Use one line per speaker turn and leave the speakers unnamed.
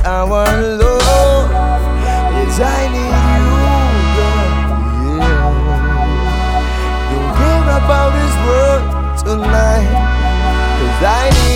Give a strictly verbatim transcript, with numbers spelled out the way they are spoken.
our love. Yes, I need you, girl. Yeah. Don't care about this world tonight, 'cause I need